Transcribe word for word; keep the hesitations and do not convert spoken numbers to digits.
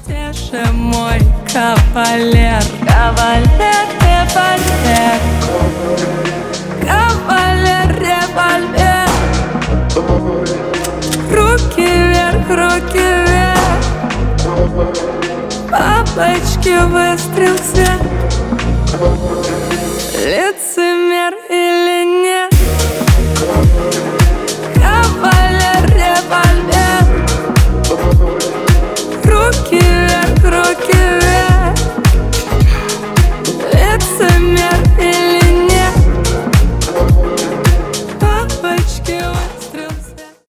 Где же мой кавалер? Кавалер, револьвер. Кавалер, револьвер. Руки вверх, руки вверх. Бабочки, выстрел, свет. Лицо